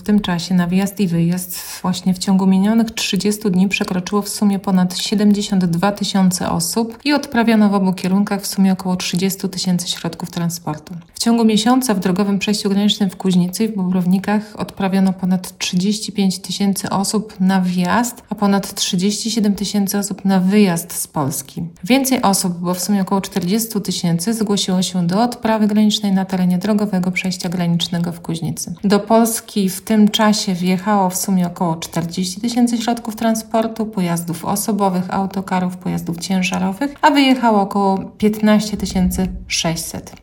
tym czasie na wjazd i wyjazd właśnie w ciągu minionych 30 dni przekroczyło w sumie ponad 72 tysiące osób i odprawiano w obu kierunkach w sumie około 30 tysięcy środków transportu. W ciągu miesiąca w drogowym przejściu granicznym w Kuźnicy i w Bobrownikach odprawiono ponad 35 tysięcy osób na wjazd, a ponad 37 tysięcy osób na wyjazd z Polski. Więcej osób, bo w sumie około 40 tysięcy, zgłosiło się do odprawy granicznej na terenie drogowego przejścia granicznego w Kuźnicy. Do Polski w tym czasie wjechało w sumie około 40 tysięcy środków transportu, pojazdów osobowych, autokarów, pojazdów ciężarowych, a wyjechało około 15 600.